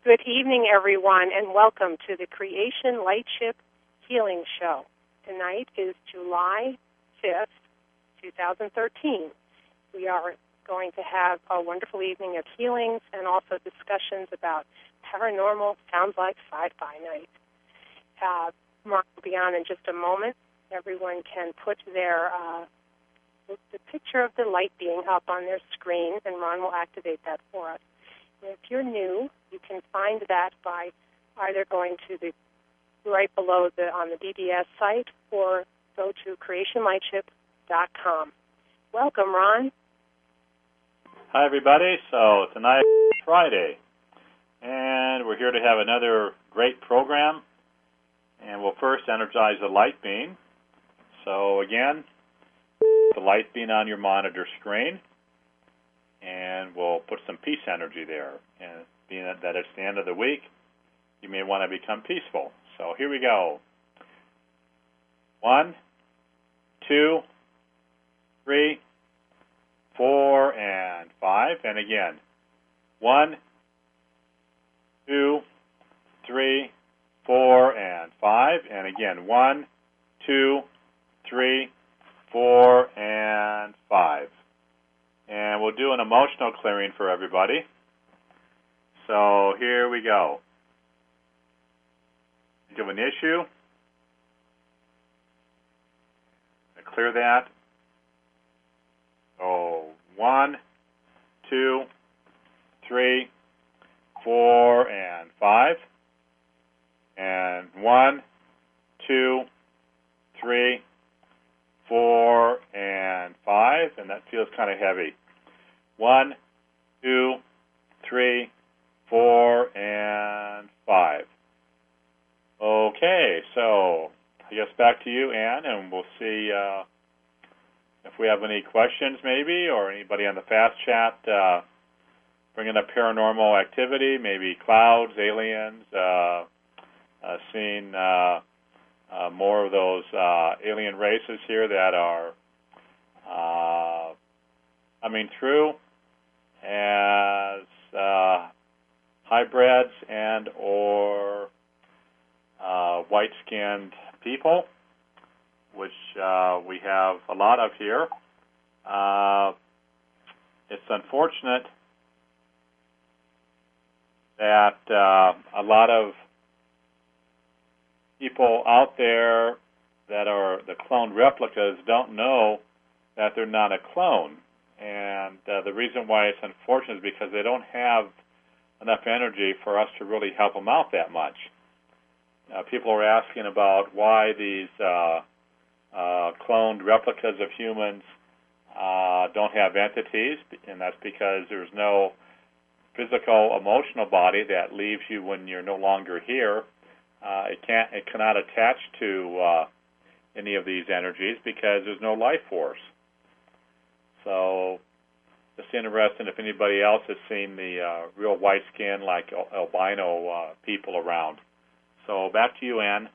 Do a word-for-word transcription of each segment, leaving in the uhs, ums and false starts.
Good evening, everyone, and welcome to the Creation Lightship Healing Show. Tonight is July fifth, twenty thirteen. We are going to have a wonderful evening of healings and also discussions about paranormal, sounds like sci-fi night. Uh, Mark will be on in just a moment. Everyone can put their uh, the picture of the light being up on their screen, and Ron will activate that for us. If you're new, you can find that by either going to the right below the on the B B S site or go to creation lightship dot com. Welcome, Ron. Hi, everybody. So tonight is Friday, and we're here to have another great program. And we'll first energize the light beam. So again, the light beam on your monitor screen. And we'll put some peace energy there. And being that it's the end of the week, you may want to become peaceful. So here we go. One, two, three, four, and five. And again, one, two, three, four, and five. And again, one, two, three, four, and five. And we'll do an emotional clearing for everybody. So here we go. Think of an issue. Clear that. So one, two, three, four, and five. And one, two, three, four, and five, and that feels kind of heavy. One, two, three, four, and five. Okay, so I guess back to you, Ann, and we'll see uh, if we have any questions maybe, or anybody on the fast chat uh, bringing up paranormal activity, maybe clouds, aliens, uh, uh, seeing... Uh, Uh, more of those uh, alien races here that are uh, coming through as uh, hybrids and or uh, white-skinned people, which uh, we have a lot of here. Uh, it's unfortunate that uh, a lot of people out there that are the cloned replicas don't know that they're not a clone. And uh, the reason why it's unfortunate is because they don't have enough energy for us to really help them out that much. Uh, people are asking about why these uh, uh, cloned replicas of humans uh, don't have entities, and that's because there's no physical, emotional body that leaves you when you're no longer here. Uh, it can't, it cannot attach to uh, any of these energies because there's no life force. So, just interesting if anybody else has seen the uh, real white skin, like albino uh, people around. So, back to you, Ann.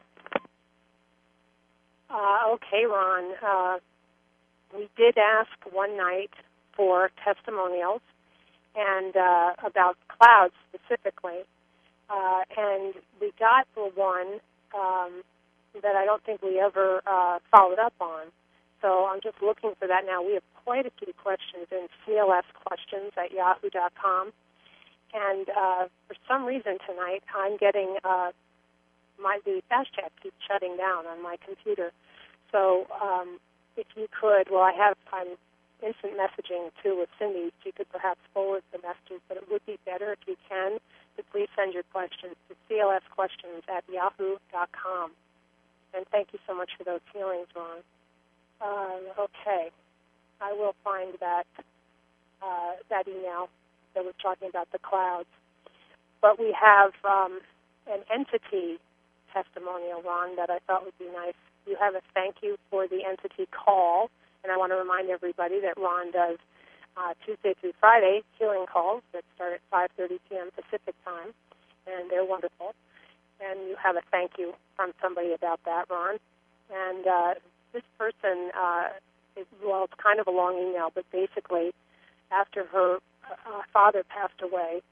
Uh, okay, Ron. Uh, we did ask one night for testimonials and uh, about clouds specifically. Uh, and we got the one um, that I don't think we ever uh, followed up on. So I'm just looking for that now. We have quite a few questions in C L S questions at yahoo dot com. And uh, for some reason tonight, I'm getting uh, my the fast chat keeps shutting down on my computer. So um, if you could, well, I have I'm instant messaging too with Cindy. So you could perhaps forward the messages, but it would be better if you can. So please send your questions to C L S questions at yahoo dot com. And thank you so much for those healings, Ron. Um, okay. I will find that uh, that email that was talking about the clouds. But we have um, an entity testimonial, Ron, that I thought would be nice. You have a thank you for the entity call. And I want to remind everybody that Ron does Uh, Tuesday through Friday, healing calls that start at five thirty p.m. Pacific time, and they're wonderful. And you have a thank you from somebody about that, Ron. And uh, this person, uh, is, well, it's kind of a long email, but basically, after her uh, father passed away, she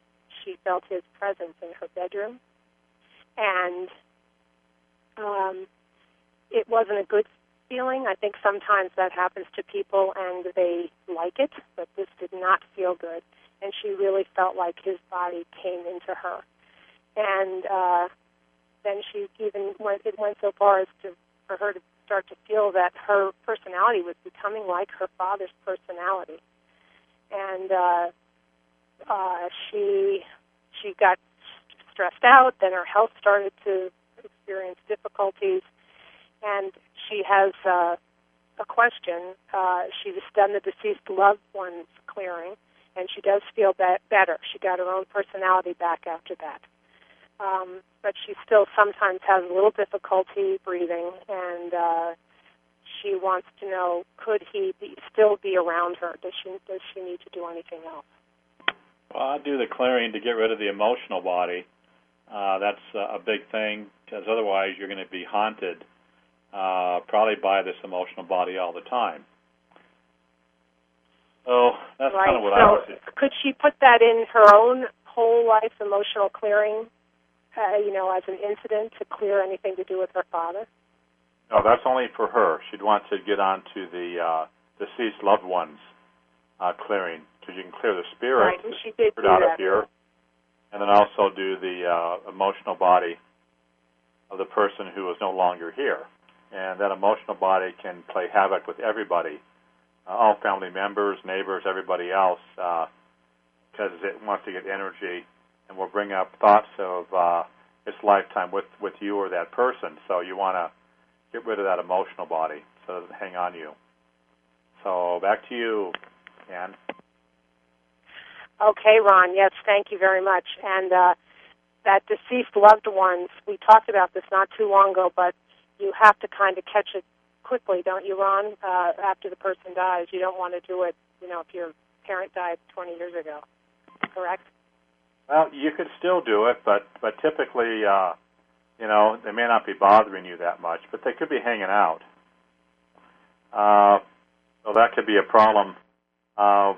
she felt his presence in her bedroom. And um, it wasn't a good feeling. I think sometimes that happens to people and they like it, but this did not feel good. And she really felt like his body came into her. And uh, then she even went, it went so far as to, for her to start to feel that her personality was becoming like her father's personality. And uh, uh, she she got stressed out. Then her health started to experience difficulties. And she has uh, a question. Uh, she's done the deceased loved ones clearing, and she does feel be- better. She got her own personality back after that. Um, but she still sometimes has a little difficulty breathing, and uh, she wants to know, could he be, still be around her? Does she, does she need to do anything else? Well, I do the clearing to get rid of the emotional body. Uh, that's uh, a big thing, because otherwise you're going to be haunted uh, probably by this emotional body all the time. So that's right. kind of what so I was saying. Could she put that in her own whole life emotional clearing, uh, you know, as an incident to clear anything to do with her father? No, that's only for her. She'd want to get on to the uh, deceased loved ones uh, clearing, because you can clear the spirit, right. and she did the do out that. of here, and then also do the uh, emotional body of the person who is no longer here. And that emotional body can play havoc with everybody, uh, all family members, neighbors, everybody else, because uh, it wants to get energy and will bring up thoughts of uh, its lifetime with, with you or that person. So you want to get rid of that emotional body so it doesn't hang on you. So back to you, Ann. Okay, Ron. Yes, thank you very much. And uh, that deceased loved ones, we talked about this not too long ago, but you have to kind of catch it quickly, don't you, Ron? Uh, after the person dies, you don't want to do it, you know, if your parent died twenty years ago, correct? Well, you could still do it, but, but typically, uh, you know, they may not be bothering you that much, but they could be hanging out. Uh, so that could be a problem. Uh,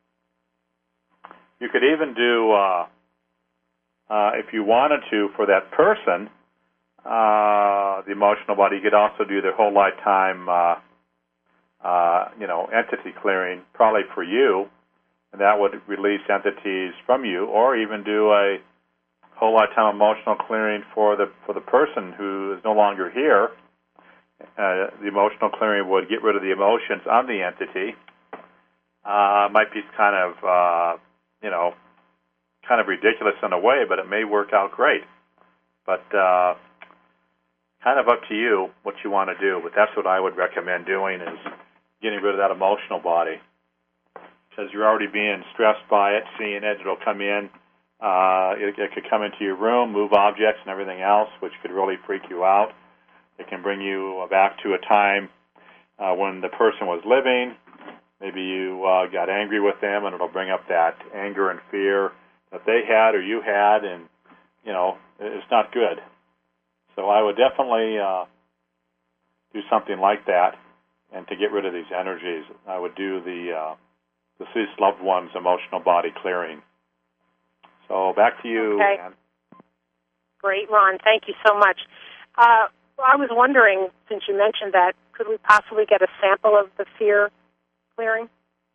you could even do, uh, uh, if you wanted to, for that person, uh, the emotional body, you could also do their whole lifetime, uh, uh, you know, entity clearing, probably for you, and that would release entities from you, or even do a whole lifetime emotional clearing for the for the person who is no longer here. Uh, the emotional clearing would get rid of the emotions on the entity. Uh, might be kind of, uh, you know, kind of ridiculous in a way, but it may work out great. But uh, kind of up to you what you want to do. But that's what I would recommend doing, is getting rid of that emotional body, because you're already being stressed by it, seeing it. It'll come in. Uh, it, it could come into your room, move objects and everything else, which could really freak you out. It can bring you back to a time uh, when the person was living. Maybe you uh, got angry with them, and it'll bring up that anger and fear that they had or you had, and, you know, it's not good. So I would definitely uh, do something like that, and to get rid of these energies, I would do the uh, deceased loved one's emotional body clearing. So back to you, okay. Ann. Great, Ron. Thank you so much. Uh, I was wondering, since you mentioned that, could we possibly get a sample of the fear clearing?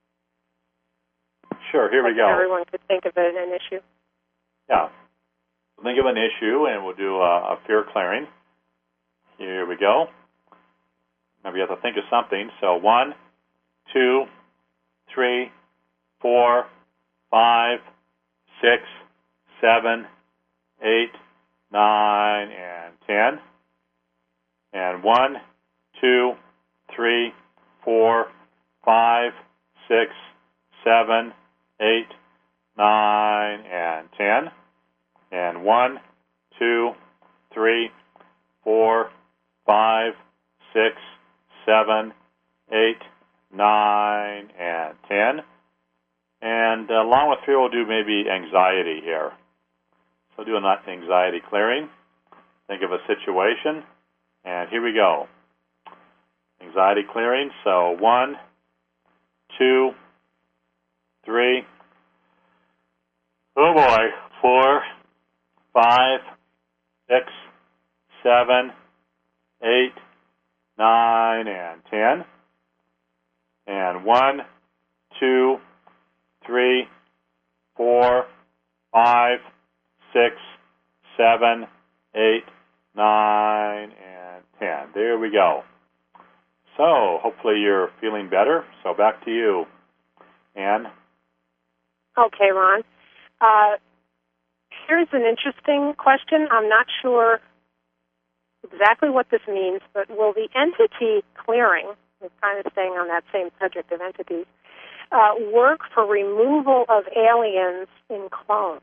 Sure, here like we go. Everyone could think of it as an issue. Yeah. Think of an issue, and we'll do a, a fear clearing. Here we go. Now we have to think of something. So one, two, three, four, five, six, seven, eight, nine, and ten. And one, two, three, four, five, six, seven, eight, nine, and ten. And one, two, three, four, five, six, seven, eight, nine, and ten. And uh, along with fear, we'll do maybe anxiety here. So do an anxiety clearing. Think of a situation. And here we go. Anxiety clearing. So one, two, three. Oh boy, four, five, six, seven, eight, nine, and ten. And one, two, three, four, five, six, seven, eight, nine, and ten. There we go. So hopefully you're feeling better. So back to you, Anne. Okay, Ron. Uh, here's an interesting question. I'm not sure exactly what this means, but will the entity clearing, we're kind of staying on that same subject of entities, uh, work for removal of aliens in clones?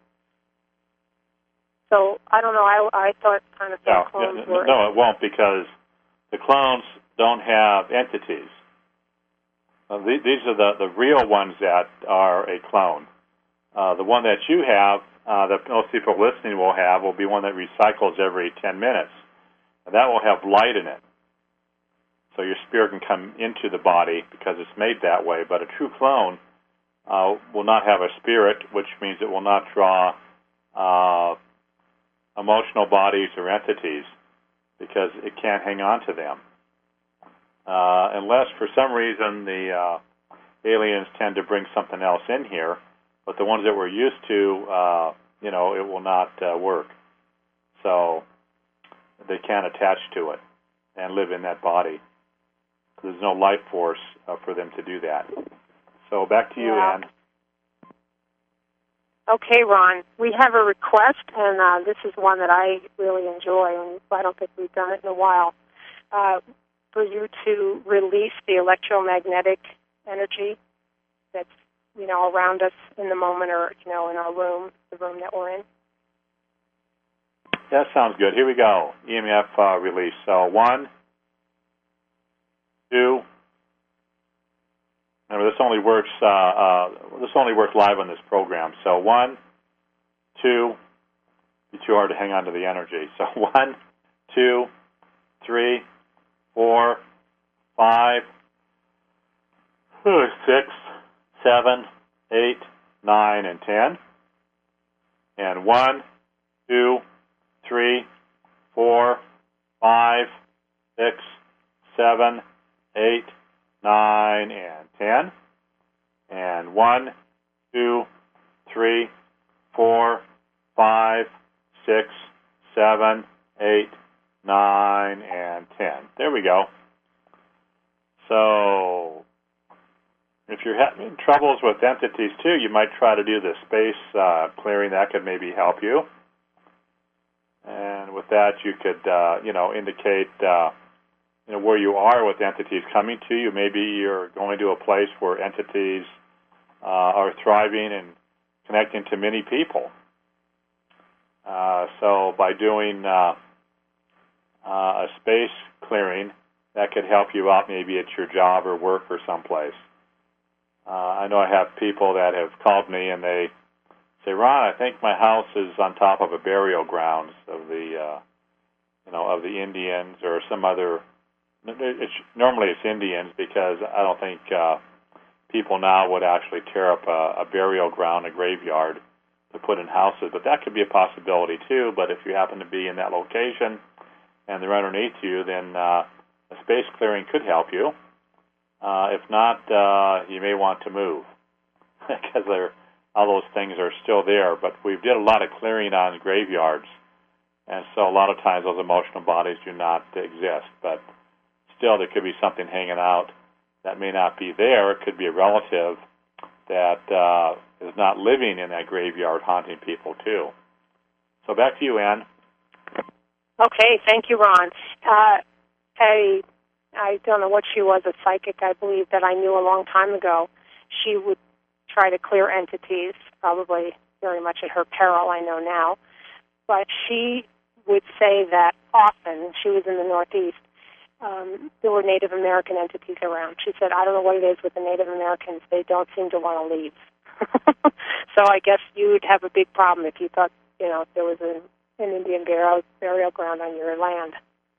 So, I don't know, I, I thought kind of no, clones yeah, were... No, it won't, because the clones don't have entities. Uh, th- these are the, the real ones that are a clone. Uh, the one that you have, uh, that most people listening will have, will be one that recycles every ten minutes. And that will have light in it. So your spirit can come into the body because it's made that way. But a true clone uh, will not have a spirit, which means it will not draw uh, emotional bodies or entities because it can't hang on to them. Uh, unless for some reason the uh, aliens tend to bring something else in here, but the ones that we're used to, uh, you know, it will not uh, work. So they can't attach to it and live in that body. There's no life force uh, for them to do that. So back to you, yeah. Anne. Okay, Ron, we have a request, and uh, this is one that I really enjoy, and I don't think we've done it in a while, uh, for you to release the electromagnetic energy that's, you know, around us in the moment, or, you know, in our room, the room that we're in. That sounds good. Here we go. E M F uh, release. So one, two. Remember, this only works. Uh, uh, this only works live on this program. So one, two. Be too hard to hang on to the energy. So one, two, three, four, five, six, seven, eight, nine, and ten. And one, two, three, four, five, six, seven, eight, nine, and ten. And one, two, three, four, five, six, seven, eight, nine, and ten. There we go. So if you're having troubles with entities too, you might try to do the space uh, clearing. That could maybe help you. And with that, you could, uh, you know, indicate, uh, you know, where you are with entities coming to you. Maybe you're going to a place where entities uh, are thriving and connecting to many people. Uh, so by doing uh, uh, a space clearing, that could help you out maybe at your job or work or someplace. Uh, I know I have people that have called me and they say, Ron, I think my house is on top of a burial grounds of the, uh, you know, of the Indians or some other. It's, normally it's Indians because I don't think uh, people now would actually tear up a, a burial ground, a graveyard, to put in houses. But that could be a possibility too. But if you happen to be in that location and they're underneath you, then uh, a space clearing could help you. Uh, if not, uh, you may want to move because they're. All those things are still there, but we did a lot of clearing on graveyards, and so a lot of times those emotional bodies do not exist, but still there could be something hanging out that may not be there. It could be a relative that uh, is not living in that graveyard haunting people too. So back to you, Anne. Okay, thank you, Ron. Uh, I, I don't know what she was, a psychic, I believe, that I knew a long time ago. She would try to clear entities, probably very much at her peril, I know now. But she would say that often, she was in the Northeast, um, there were Native American entities around. She said, I don't know what it is with the Native Americans. They don't seem to want to leave. So I guess you would have a big problem if you thought, you know, there was an, an Indian burial, burial ground on your land.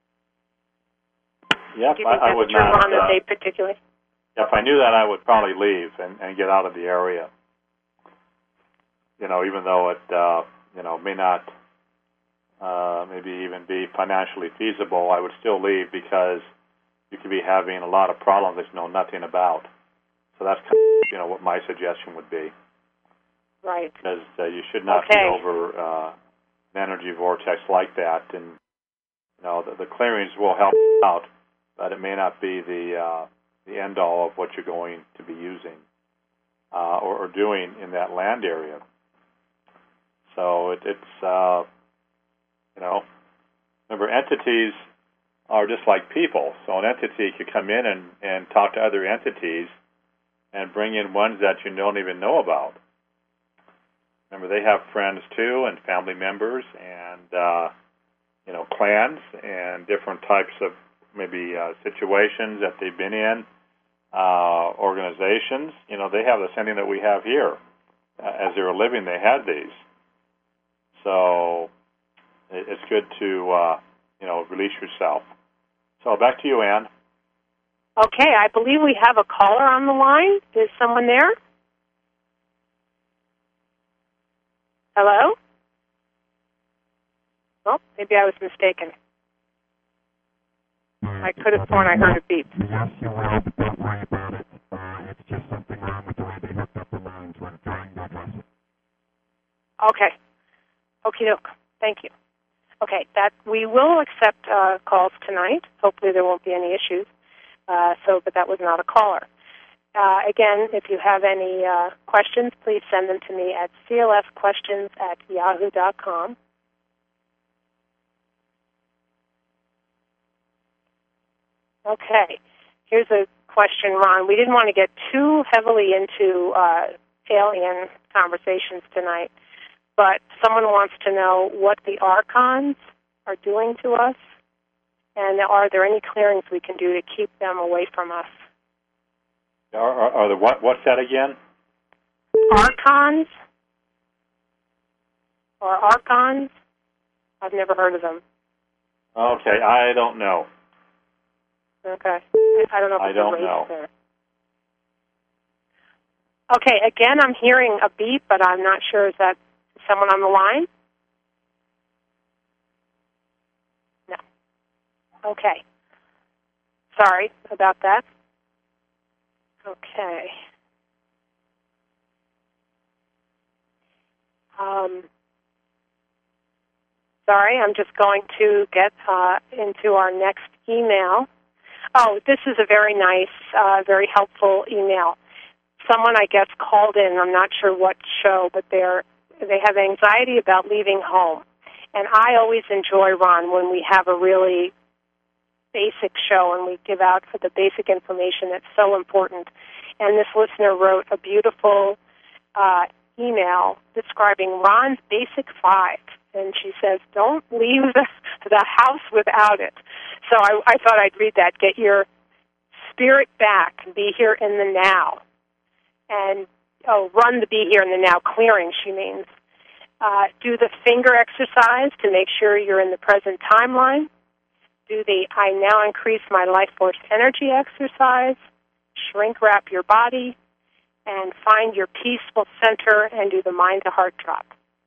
Yep, Do you think I, I that's would true, not. Ron, that Uh, they particularly? If I knew that, I would probably leave and, and get out of the area. You know, even though it, uh, you know, may not uh, maybe even be financially feasible, I would still leave because you could be having a lot of problems that you know nothing about. So that's kind of, you know, what my suggestion would be. Right. Because uh, you should not okay. be over uh, an energy vortex like that. And, you know, the, the clearings will help out, but it may not be the uh, the end all of what you're going to be using uh, or, or doing in that land area. So it, it's, uh, you know, remember, entities are just like people. So an entity could come in and, and talk to other entities and bring in ones that you don't even know about. Remember, they have friends too, and family members, and uh, you know, clans, and different types of maybe uh, situations that they've been in, uh, organizations. You know, they have the same thing that we have here. Uh, as they were living, they had these. So it, it's good to uh, you know, release yourself. So back to you, Ann. Okay, I believe we have a caller on the line. Is someone there? Hello? Oh, maybe I was mistaken. I could have sworn I heard a beep. Yes, you will, but don't worry about it. Uh, it's just something wrong with the way they hooked up the lines when during the lesson. Okay. Okie doke. Thank you. Okay, that we will accept uh, calls tonight. Hopefully there won't be any issues. Uh, so, but that was not a caller. Uh, again, if you have any uh, questions, please send them to me at c l f questions at yahoo dot com. Okay, here's a question, Ron. We didn't want to get too heavily into uh, alien conversations tonight, but someone wants to know what the archons are doing to us, and are there any clearings we can do to keep them away from us? Are, are, are the what? What's that again? Archons or archons? I've never heard of them. Okay, I don't know. Okay, I don't know if I it's don't a race know. there. Okay, again, I'm hearing a beep, but I'm not sure. Is that someone on the line? No. Okay. Sorry about that. Okay. Um, sorry, I'm just going to get uh, into our next email. Oh, this is a very nice, uh, very helpful email. Someone, I guess, called in. I'm not sure what show, but they're they have anxiety about leaving home. And I always enjoy, Ron, when we have a really basic show and we give out for the basic information that's so important. And this listener wrote a beautiful uh, email describing Ron's Basic Five. And she says, don't leave the, the house without it. So I, I thought I'd read that. Get your spirit back. Be here in the now. And, oh, run the be here in the now clearing, she means. Uh, do the finger exercise to make sure you're in the present timeline. Do the I now increase my life force energy exercise. Shrink wrap your body. And find your peaceful center and do the mind to heart drop.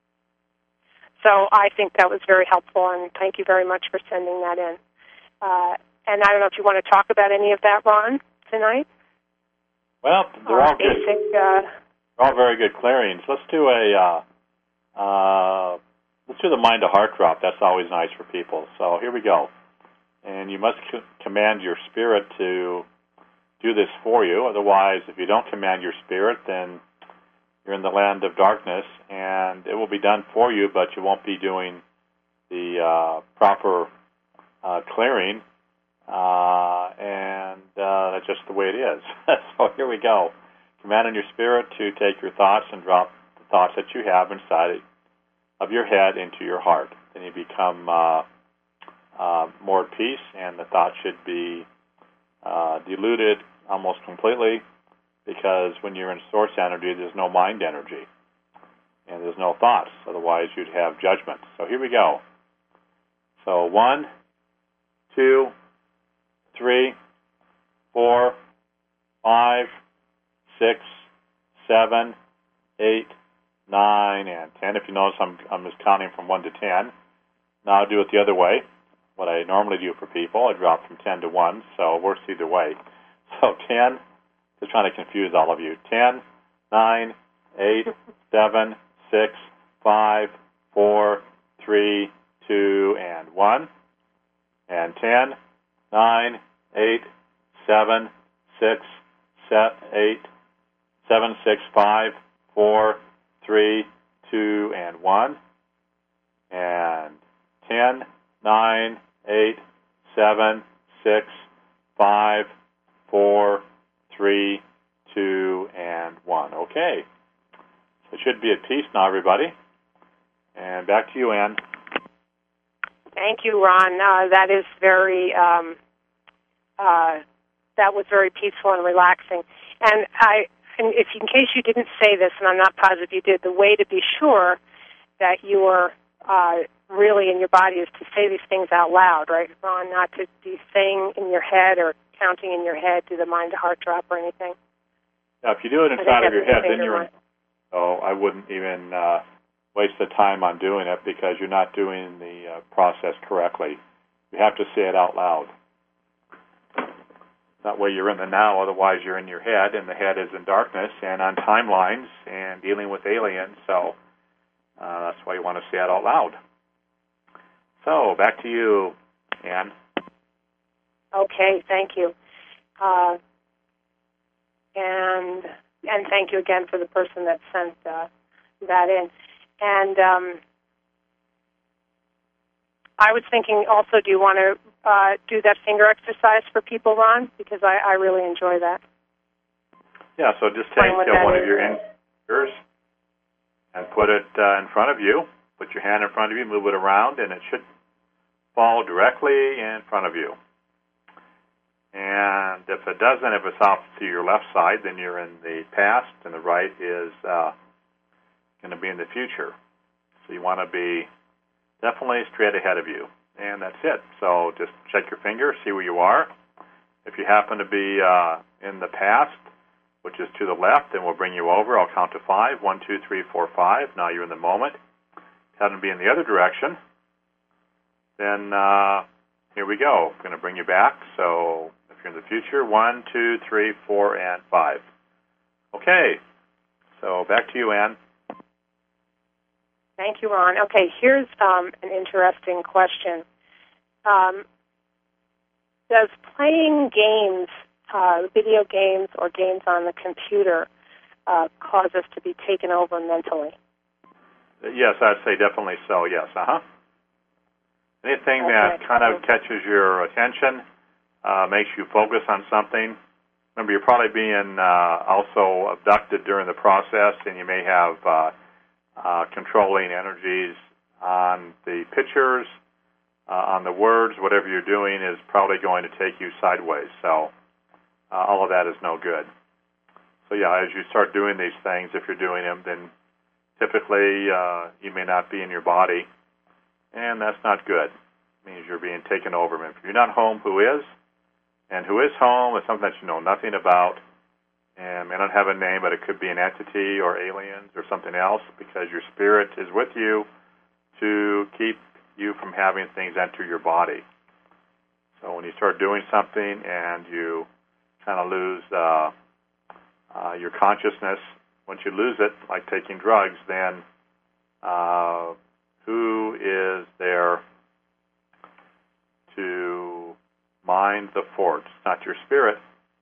So I think that was very helpful, and thank you very much for sending that in. Uh, and I don't know if you want to talk about any of that, Ron, tonight? Well, they're all good. Basic, uh, they're all very good clearings. Let's do a uh, uh, let's do the mind to heart drop. That's always nice for people. So here we go. And you must c- command your spirit to do this for you. Otherwise, if you don't command your spirit, then you're in the land of darkness, and it will be done for you, but you won't be doing the uh, proper uh, clearing, uh, and uh, that's just the way it is. So here we go. Commanding your spirit to take your thoughts and drop the thoughts that you have inside of your head into your heart. Then you become uh, uh, more at peace, and the thought should be uh, diluted almost completely, because when you're in source energy, there's no mind energy, and there's no thoughts. Otherwise, you'd have judgment. So here we go. So one, two, three, four, five, six, seven, eight, nine, and ten. If you notice, I'm, I'm just counting from one to ten. Now I'll do it the other way. What I normally do for people, I drop from ten to one, so it works either way. So ten, just trying to confuse all of you. ten, nine, eight, seven, six, five, four, three, two, and one. And ten, nine, eight, seven, six, eight, seven, six, five, four, three, two, and one. And ten, nine, eight, seven, six, five, four, three, two, and one. Okay. So it should be at peace now, everybody. And back to you, Ann. Thank you, Ron. Uh, that is very, um, uh, that was very peaceful and relaxing. And I, and if in case you didn't say this, and I'm not positive you did, the way to be sure that you are uh, really in your body is to say these things out loud, right, Ron? Not to be saying in your head or counting in your head, do the mind-to-heart drop or anything. Now, if you do it inside of your head, then you're in, oh, I wouldn't even uh, waste the time on doing it because you're not doing the uh, process correctly. You have to say it out loud. That way you're in the now, otherwise you're in your head, and the head is in darkness and on timelines and dealing with aliens, so uh, that's why you want to say it out loud. So, back to you, Ann. Okay, thank you. Uh, and and thank you again for the person that sent uh, that in. And um, I was thinking also, do you want to uh, do that finger exercise for people, Ron? Because I, I really enjoy that. Yeah, so just take uh, one is. of your fingers and put it uh, in front of you. Put your hand in front of you, move it around, and it should fall directly in front of you. And if it doesn't, if it's off to your left side, then you're in the past, and the right is uh, going to be in the future. So you want to be definitely straight ahead of you. And that's it. So just check your finger, see where you are. If you happen to be uh, in the past, which is to the left, then we'll bring you over. I'll count to five. One, two, three, four, five. Now you're in the moment. If you happen to be in the other direction, then uh, here we go. I'm going to bring you back. So if you're in the future, one, two, three, four, and five. Okay. So back to you, Ann. Thank you, Ron. Okay, here's um, an interesting question. Um, does playing games, uh, video games or games on the computer, uh, cause us to be taken over mentally? Yes, I'd say definitely so, yes. Uh-huh. Anything okay. that kind of catches your attention, uh, makes you focus on something. Remember, you're probably being uh, also abducted during the process, and you may have uh, uh, controlling energies on the pictures, uh, on the words. Whatever you're doing is probably going to take you sideways. So uh, all of that is no good. So, yeah, as you start doing these things, if you're doing them, then typically uh, you may not be in your body, and that's not good. It means you're being taken over. If you're not home, who is? And who is home is something that you know nothing about. And may not have a name, but it could be an entity or aliens or something else, because your spirit is with you to keep you from having things enter your body. So when you start doing something and you kind of lose uh, uh, your consciousness, once you lose it, like taking drugs, then uh, who is there to mind the fort? It's not your spirit.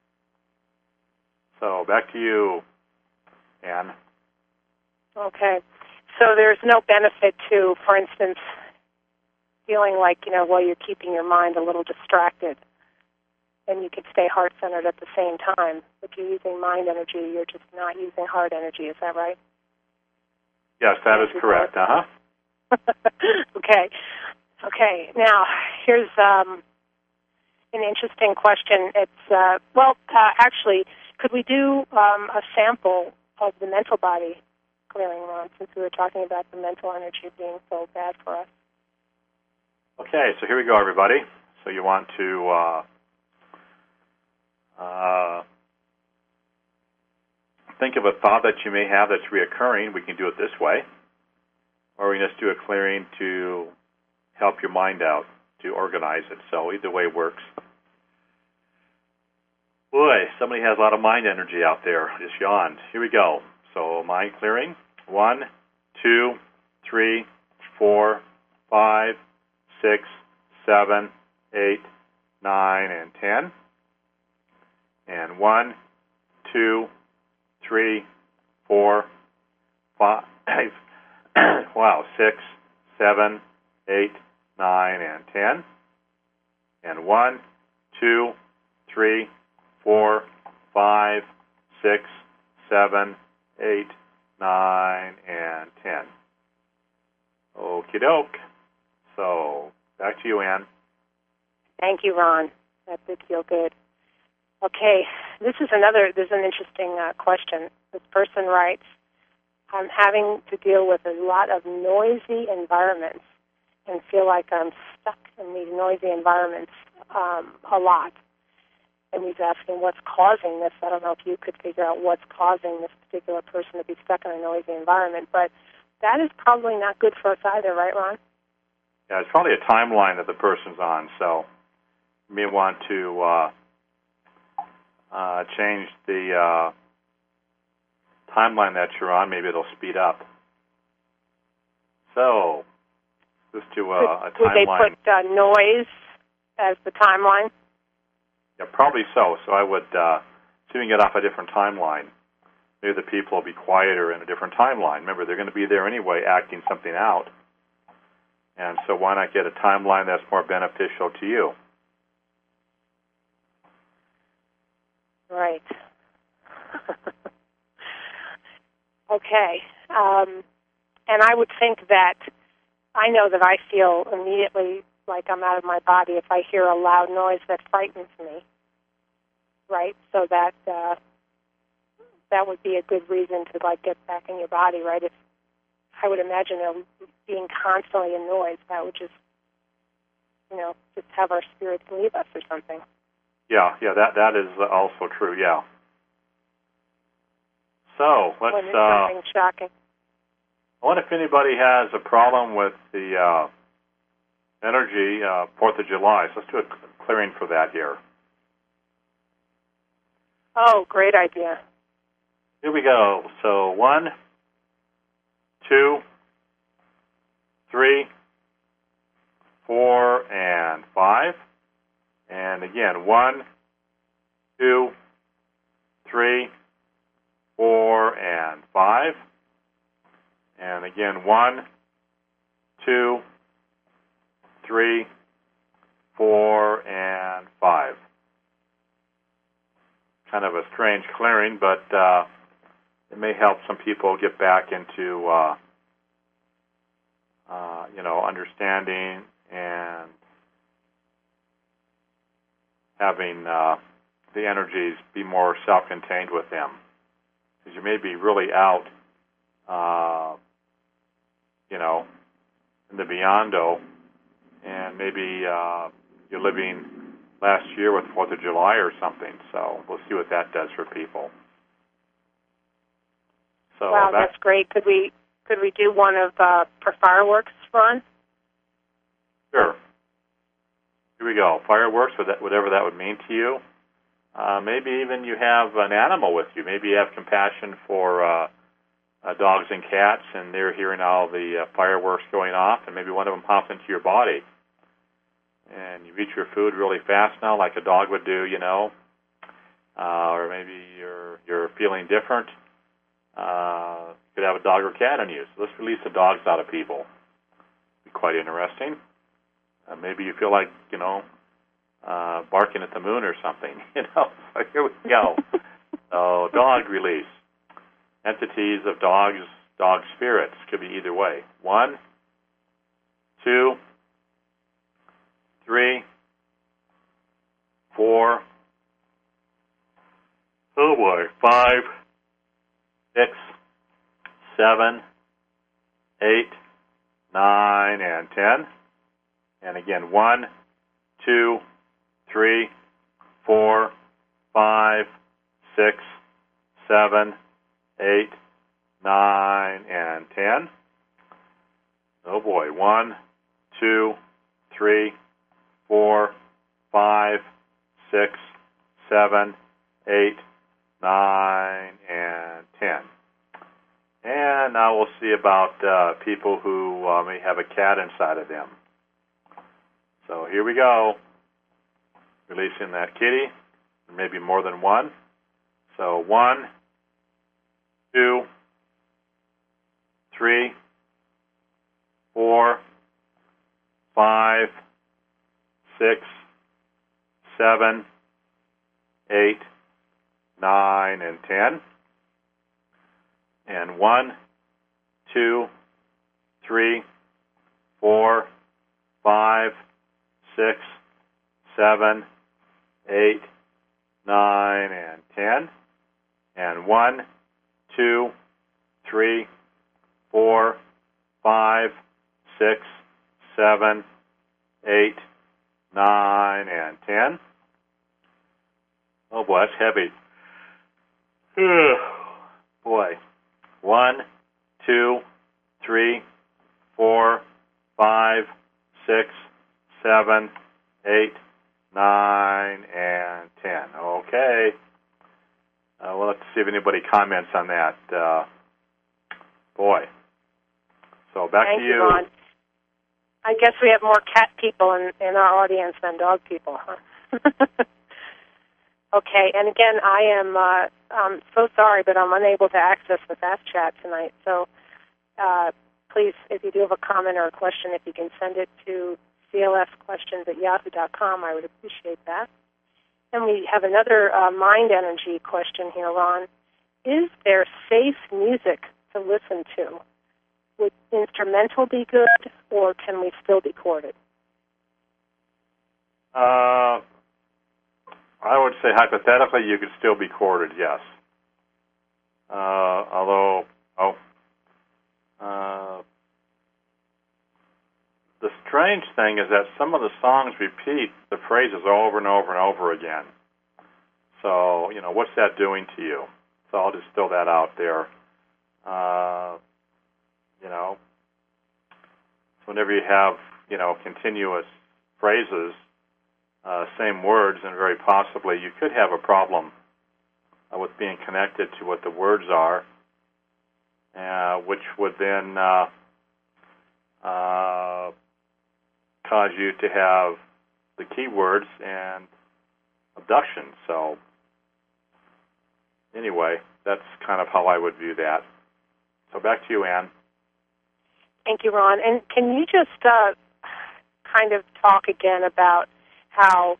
So back to you, Ann. Okay. So there's no benefit to, for instance, feeling like, you know, well, you're keeping your mind a little distracted, and you could stay heart-centered at the same time. If you're using mind energy, you're just not using heart energy. Is that right? Yes, that is correct. Uh-huh. Okay. Okay. Now, here's um, an interesting question. It's, uh, well, uh, actually, could we do um, a sample of the mental body clearing, Ron, since we were talking about the mental energy being so bad for us? Okay, so here we go, everybody. So you want to uh, uh, think of a thought that you may have that's reoccurring. We can do it this way. Or we can just do a clearing to help your mind out, to organize it. So either way works. Boy, somebody has a lot of mind energy out there. Just yawned. Here we go. So mind clearing. One, two, three, four, five, six, seven, eight, nine, and ten. And one, two, three, four, five, wow, six, seven, eight, nine, and ten. And one, two, three, four, five, six, seven, eight, nine, and ten. Okie doke. So back to you, Ann. Thank you, Ron. That did feel good. Okay, this is another, this is an interesting uh, question. This person writes, I'm having to deal with a lot of noisy environments and feel like I'm stuck in these noisy environments um, a lot. And he's asking what's causing this. I don't know if you could figure out what's causing this particular person to be stuck in a noisy environment, but that is probably not good for us either, right, Ron? Yeah, it's probably a timeline that the person's on, so you may want to uh, uh, change the uh, timeline that you're on. Maybe it'll speed up. So, just to uh, a timeline. Would they put uh, noise as the timeline? Yeah, probably so. So I would, uh, see if we can get off a different timeline. Maybe the people will be quieter in a different timeline. Remember, they're going to be there anyway acting something out. And so why not get a timeline that's more beneficial to you? Right. Okay. Um, and I would think that I know that I feel immediately like I'm out of my body if I hear a loud noise that frightens me, right? So that uh, that would be a good reason to like get back in your body, right? If I would imagine there being constantly a noise, that would just, you know, just have our spirits leave us or something. Yeah, yeah, that that is also true. Yeah. So let's. When it's uh, something shocking. I wonder if anybody has a problem with the uh, energy uh, Fourth of July. So let's do a clearing for that here. Oh, great idea. Here we go. So one, two, three, four, and five. And again, one, two, three, four, and five. And again, one, two, three, four, and five. Kind of a strange clearing, but uh, it may help some people get back into, uh, uh, you know, understanding and having uh, the energies be more self-contained with them. Because you may be really out, uh, you know, in the beyondo, and maybe uh, you're living last year with Fourth of July or something. So we'll see what that does for people. So wow, that's, that's great. Could we could we do one of uh, for fireworks, Ron? Sure. Here we go. Fireworks, whatever that would mean to you. Uh, maybe even you have an animal with you. Maybe you have compassion for uh, uh, dogs and cats, and they're hearing all the uh, fireworks going off, and maybe one of them pops into your body. And you eat your food really fast now, like a dog would do, you know. Uh, or maybe you're you're feeling different. Uh, you could have a dog or cat on you. So let's release the dogs out of people. Be quite interesting. Uh, maybe you feel like, you know, uh, barking at the moon or something, you know. So here we go. So dog release. Entities of dogs, dog spirits. Could be either way. One, two, three, four, oh boy, five, six, seven, eight, nine, and ten. And again, one, two, three, four, five, six, seven, eight, nine, and ten. Oh boy, one, two, three, four, five, six, seven, eight, nine, and ten. And now we'll see about uh, people who uh, may have a cat inside of them. So here we go. Releasing that kitty, maybe more than one. So one, two, three, four, five, six, seven, eight, nine, and ten. And one, two, three, four, five, six, seven, eight, nine, and ten. And one, two, three, four, five, six, seven, eight, nine, and ten. Oh boy, that's heavy. Boy. One, two, three, four, five, six, seven, eight, nine, and ten. Okay. Uh, we'll have to see if anybody comments on that. Uh, boy. So back Thank to you. you, Ron. I guess we have more cat people in, in our audience than dog people, huh? Okay, and again, I am uh, I'm so sorry, but I'm unable to access the fast chat tonight. So uh, please, if you do have a comment or a question, if you can send it to c l s questions at yahoo dot com, I would appreciate that. And we have another uh, mind energy question here, Ron. Is there safe music to listen to? Would instrumental be good, or can we still be chorded? Uh, I would say hypothetically you could still be chorded, yes. Uh, although, oh, uh, the strange thing is that some of the songs repeat the phrases over and over and over again. So, you know, what's that doing to you? So I'll just throw that out there. Uh, you know, whenever you have, you know, continuous phrases, uh, same words, and very possibly you could have a problem uh, with being connected to what the words are, uh, which would then uh, uh, cause you to have the keywords and abduction. So anyway, that's kind of how I would view that. So back to you, Ann. Thank you, Ron. And can you just uh, kind of talk again about how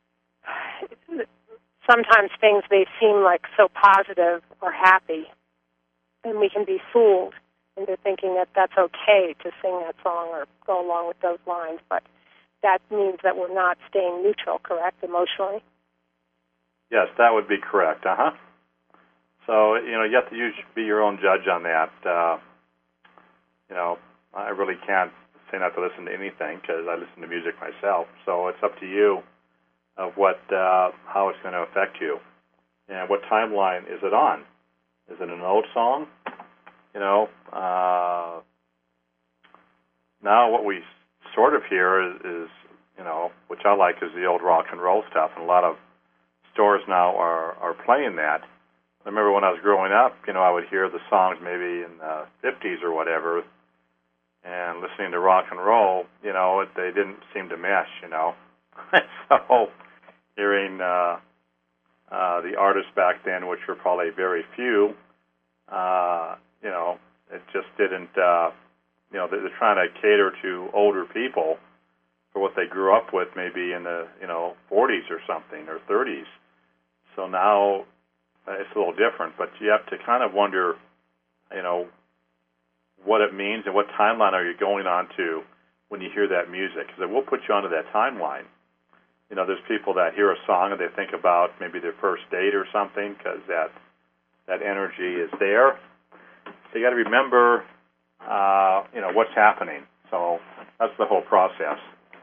sometimes things may seem like so positive or happy, and we can be fooled into thinking that that's okay to sing that song or go along with those lines, but that means that we're not staying neutral, correct, emotionally? Yes, that would be correct, uh-huh. So, you know, you have to use, be your own judge on that. Uh, you know, I really can't say not to listen to anything because I listen to music myself. So it's up to you of what, uh, how it's going to affect you. And what timeline is it on? Is it an old song? You know, uh, now what we sort of hear is, is, you know, which I like is the old rock and roll stuff, and a lot of stores now are, are playing that. I remember when I was growing up, you know, I would hear the songs maybe in the fifties or whatever, and listening to rock and roll, you know, it, they didn't seem to mesh, you know. So hearing uh, uh, the artists back then, which were probably very few, uh, you know, it just didn't, uh, you know, they're trying to cater to older people for what they grew up with maybe in the, you know, forties or something, or thirties. So now uh, it's a little different, but you have to kind of wonder, you know, what it means and what timeline are you going on to when you hear that music, because it will put you onto that timeline. You know, there's people that hear a song and they think about maybe their first date or something because that that energy is there. So you got to remember, uh, you know, what's happening. So that's the whole process.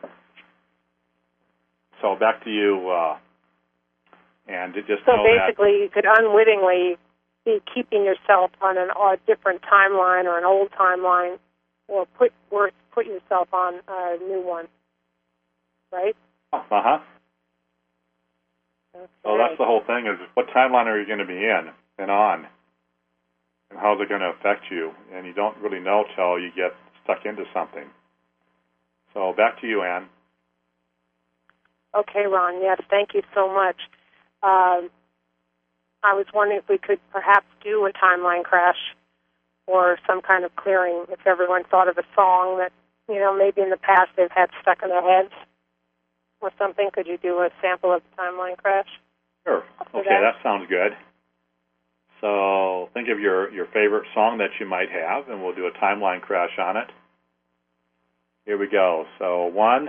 So back to you, uh, and just so know basically that, you could unwittingly be keeping yourself on an, a different timeline or an old timeline, or put or put yourself on a new one, right? Uh-huh. Okay. So that's the whole thing, is what timeline are you going to be in and on? And how's it going to affect you? And you don't really know till you get stuck into something. So back to you, Ann. Okay, Ron, yes, thank you so much. Um, I was wondering if we could perhaps do a timeline crash or some kind of clearing, if everyone thought of a song that, you know, maybe in the past they've had stuck in their heads or something. Could you do a sample of the timeline crash? Sure. Okay, that? that sounds good. So think of your, your favorite song that you might have, and we'll do a timeline crash on it. Here we go. So one,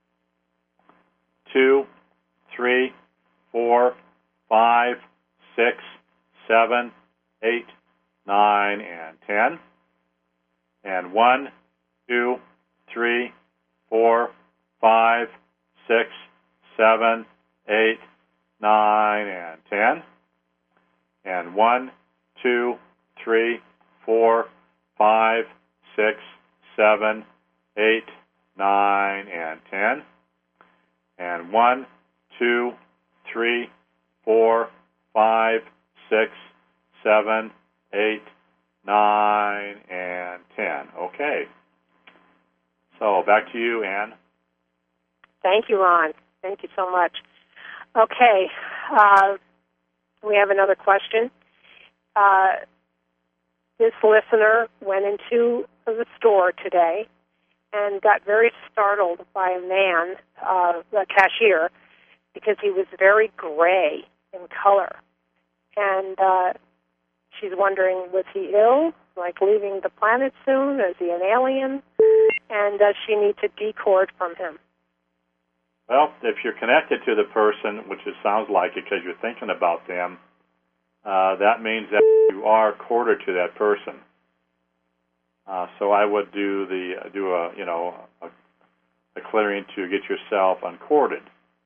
two, three, four, five, six, seven, eight, nine, and ten. And one, two, three, four, five, six, seven, eight, nine, and ten. And one, two, three, four, five, six, seven, eight, nine, and ten. And one, two, three, four, five, six, seven, eight, nine, and ten. Okay. So back to you, Ann. Thank you, Ron. Thank you so much. Okay. Uh, we have another question. Uh, this listener went into the store today and got very startled by a man, uh, the cashier, because he was very gray in color. And uh, she's wondering, was he ill, like leaving the planet soon? Is he an alien? And does she need to decord from him? Well, if you're connected to the person, which it sounds like it because you're thinking about them, uh, that means that you are corded to that person. Uh, so I would do the do a you know a, a clearing to get yourself uncorded,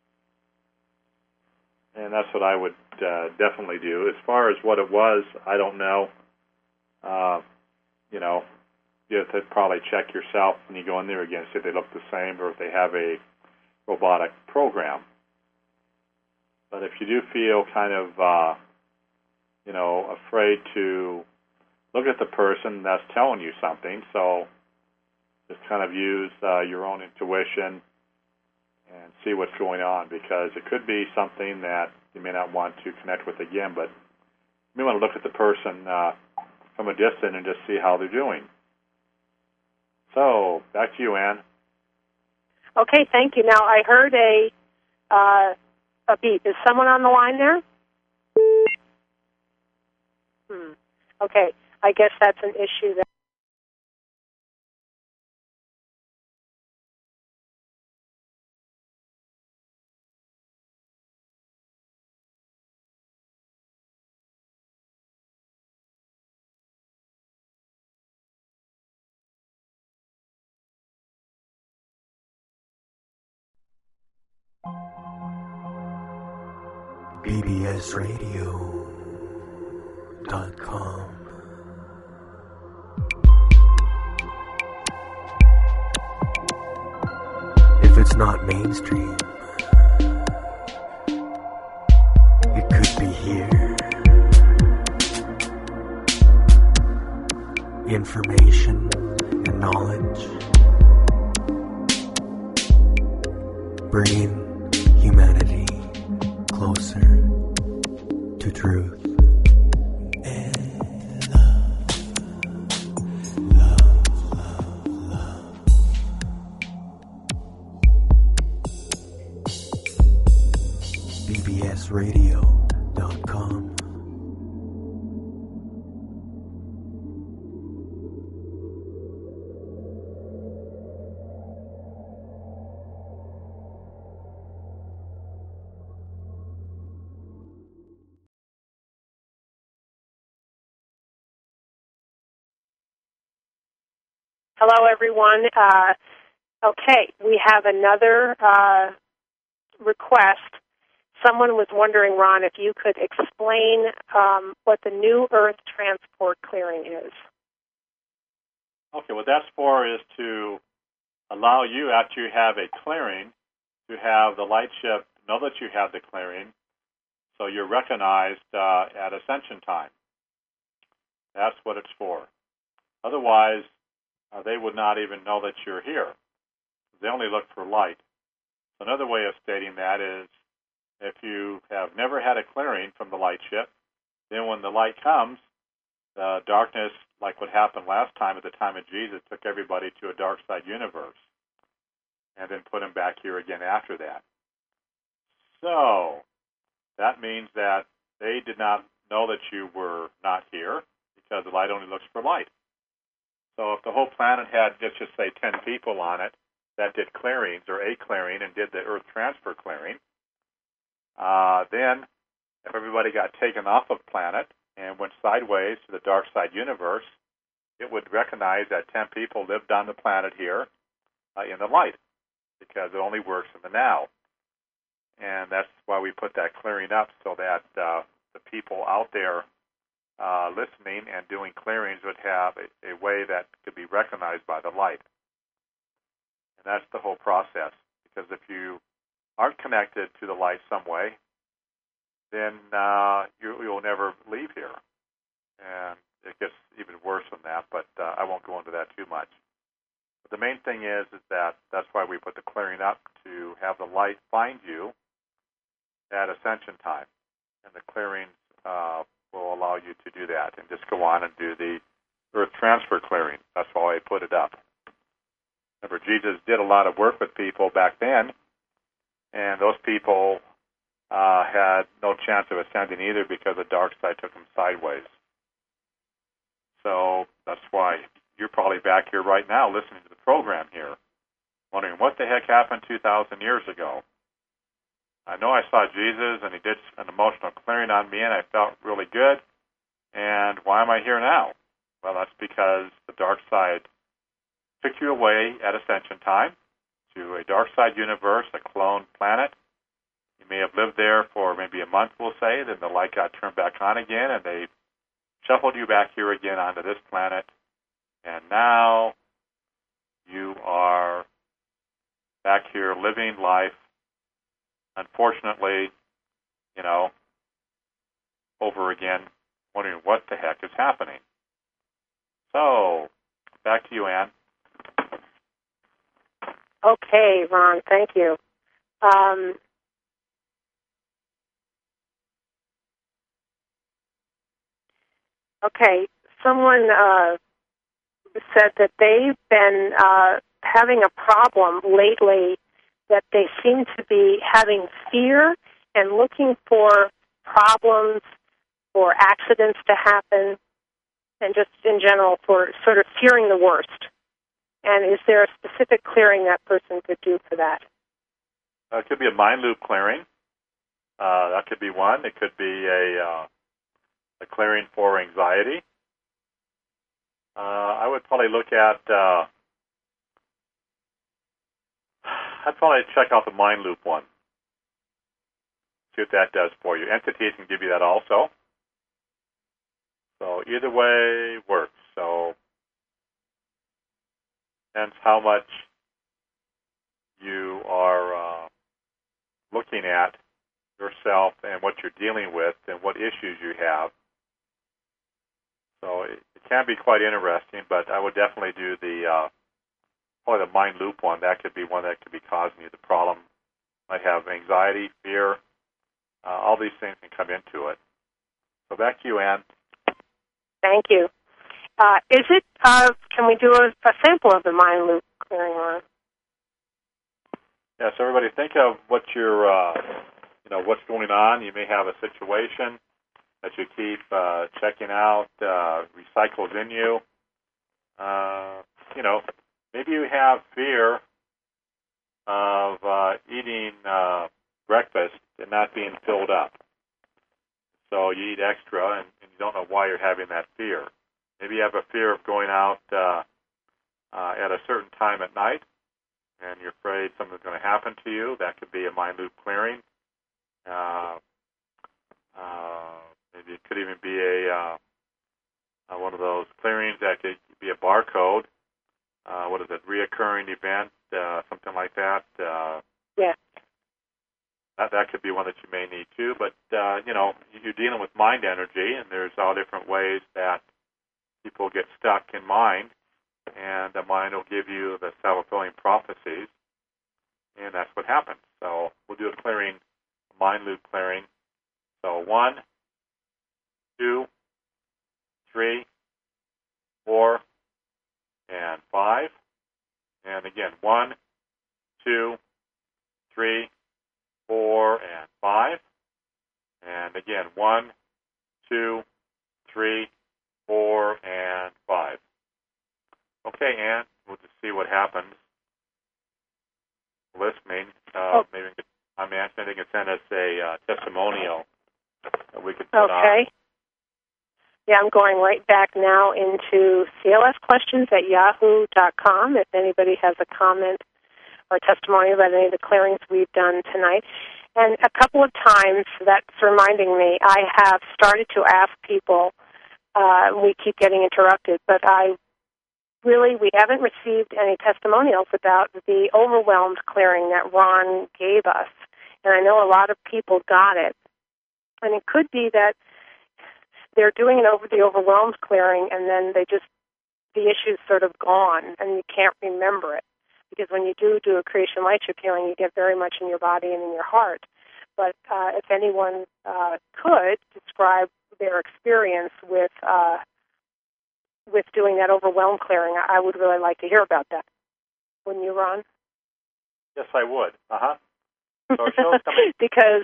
and that's what I would uh, definitely do. As far as what it was, I don't know. Uh, you know, you have to probably check yourself when you go in there again, see if they look the same or if they have a robotic program. But if you do feel kind of, uh, you know, afraid to look at the person that's telling you something, so just kind of use uh, your own intuition and see what's going on, because it could be something that you may not want to connect with again, but you may want to look at the person uh, from a distance and just see how they're doing. So, back to you, Ann. Okay, thank you. Now, I heard a uh, a beep. Is someone on the line there? Hmm. Okay, I guess that's an issue that B B S radio dot com. If it's not mainstream, it could be here. Information and knowledge, bringing humanity closer to truth. And love, love, love, love. B B S radio dot com. Hello, everyone. Uh, okay, we have another uh, request. someone was wondering, Ron, if you could explain um, what the New Earth Transport Clearing is. Okay, what that's for is to allow you, after you have a clearing, to have the light ship know that you have the clearing, so you're recognized uh, at ascension time. That's what it's for. Otherwise, uh, they would not even know that you're here. They only look for light. Another way of stating that is, if you have never had a clearing from the light ship, then when the light comes, the darkness, like what happened last time at the time of Jesus, took everybody to a dark side universe and then put them back here again after that. So that means that they did not know that you were not here because the light only looks for light. So if the whole planet had, let's just say, ten people on it that did clearings or a clearing and did the Earth transfer clearing, uh, then if everybody got taken off of planet and went sideways to the dark side universe, it would recognize that ten people lived on the planet here uh, in the light, because it only works in the now. And that's why we put that clearing up, so that uh, the people out there uh, listening and doing clearings would have a, a way that could be recognized by the light. And that's the whole process, because if you aren't connected to the light some way, then uh, you, you'll never leave here. And it gets even worse than that, but uh, I won't go into that too much. But the main thing is, is that that's why we put the clearing up, to have the light find you at ascension time. And the clearings uh, will allow you to do that and just go on and do the Earth transfer clearing. That's why I put it up. Remember, Jesus did a lot of work with people back then, and those people uh, had no chance of ascending either, because the dark side took them sideways. So that's why you're probably back here right now listening to the program here, wondering what the heck happened two thousand years ago. I know I saw Jesus, and he did an emotional clearing on me, and I felt really good. And why am I here now? Well, that's because the dark side took you away at ascension time to a dark side universe, a cloned planet. You may have lived there for maybe a month, we'll say, then the light got turned back on again, and they shuffled you back here again onto this planet. And now you are back here living life, unfortunately, you know, over again, wondering what the heck is happening. So, back to you, Ann. Okay, Ron, thank you. Um, okay, someone uh, said that they've been uh, having a problem lately, that they seem to be having fear and looking for problems or accidents to happen, and just in general for sort of fearing the worst. And is there a specific clearing that person could do for that? Uh, it could be a mind loop clearing. Uh, that could be one. It could be a, uh, a clearing for anxiety. Uh, I would probably look at, uh, I'd probably check out the mind loop one. See what that does for you. Entities can give you that also. So either way works. So depends how much you are uh, looking at yourself and what you're dealing with and what issues you have. So it, it can be quite interesting, but I would definitely do the uh, probably the mind loop one. That could be one that could be causing you the problem. Might have anxiety, fear. Uh, all these things can come into it. So back to you, Ann. Thank you. Uh, is it, uh, can we do a, a sample of the mind loop clearing, Ron? Yes, everybody think of what you're, uh, you know, what's going on. You may have a situation that you keep uh, checking out, uh, recycles in you. Uh, you know, maybe you have fear of uh, eating uh, breakfast and not being filled up. So you eat extra, and, and you don't know why you're having that fear. Maybe you have a fear of going out uh, uh, at a certain time at night, and you're afraid something's going to happen to you. That could be a mind loop clearing. Uh, uh, maybe it could even be a uh, uh, one of those clearings that could be a barcode. Uh, what is it? Reoccurring event, uh, something like that. Uh, Yeah. That that could be one that you may need too. But uh, you know, you're dealing with mind energy, and there's all different ways that people get stuck in mind, and the mind will give you the self-fulfilling prophecies, and that's what happens. So we'll do a clearing, a mind loop clearing. So one, two, three, four, and five. And again, one, two, three, four, and five. And again, one, two, three, four, and five. Okay, Ann, we'll just see what happens. Listening. Uh, oh. Maybe I'm asking they can send us a uh, testimonial that we could put on. Okay. Yeah, I'm going right back now into C L S questions at yahoo dot com if anybody has a comment or testimony about any of the clearings we've done tonight. And a couple of times, that's reminding me, I have started to ask people, uh, we keep getting interrupted, but I really, we haven't received any testimonials about the overwhelmed clearing that Ron gave us. And I know a lot of people got it. And it could be that they're doing it over the overwhelmed clearing, and then they just, the issue's sort of gone, and you can't remember it. Because when you do do a creation light shift healing, you get very much in your body and in your heart. But uh, if anyone uh, could describe their experience with uh, with doing that overwhelmed clearing, I would really like to hear about that. Wouldn't you, Ron? Yes, I would. Uh-huh. So our show's coming. Because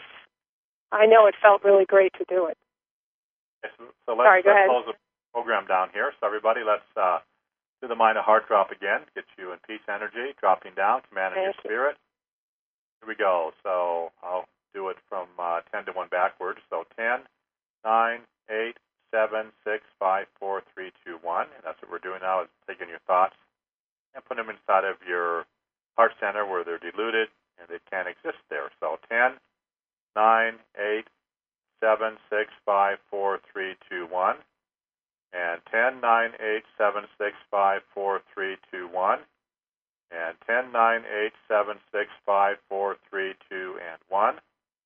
I know it felt really great to do it. Yes, so let's, Sorry, go let's ahead. close the program down here. So everybody, let's uh, do the mind and heart drop again. Get you in peace energy, dropping down, commanding your Thank you. spirit. Here we go. So I'll do it from uh, ten to one backwards. So ten, nine, eight, seven, six, five, four, three, two, one. And that's what we're doing now, is taking your thoughts and putting them inside of your heart center where they're diluted and they can't exist there. So ten, nine, eight, seven, six, five, four, three, two, one. And ten, nine, eight, seven, six, five, four, three, two, one. And ten, nine, eight, seven, six, five, four, three, two, and one.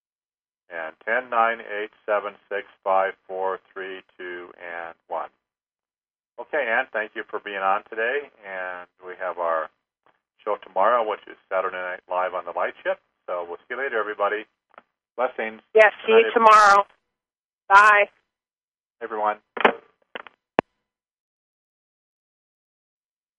And ten, nine, eight, seven, six, five, four, three, two, and one. Okay, Ann, thank you for being on today. And we have our show tomorrow, which is Saturday Night Live on the Light Ship. So we'll see you later, everybody. Blessings. Yes, see you tomorrow. Bye. Everyone.